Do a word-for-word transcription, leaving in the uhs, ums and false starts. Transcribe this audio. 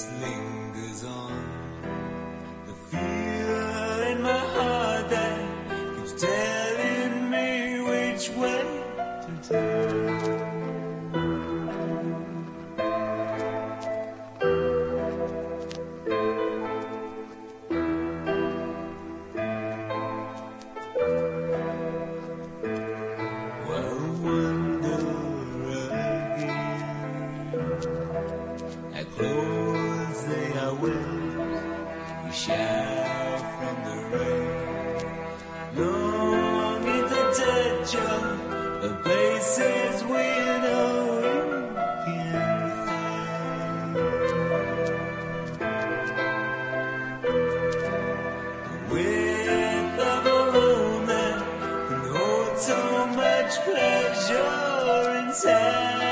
just lingers on. The fear in my heart that keeps telling me which way to turn. Clothes they are wearing, we shower from the rain, longing to touch on the places we know we can find. The width of a home that can hold so much pleasure inside.